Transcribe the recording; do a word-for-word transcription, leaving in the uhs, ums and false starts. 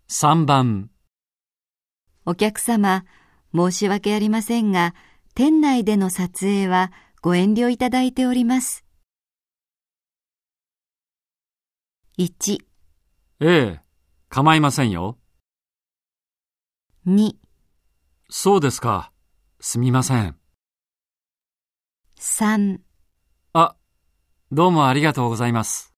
さんばん。 お客様、申し訳ありませんが、店内での撮影はご遠慮いただいております。いち、 ええ、構いませんよ。 に、 そうですか。すみません。 さん、 あ、どうもありがとうございます。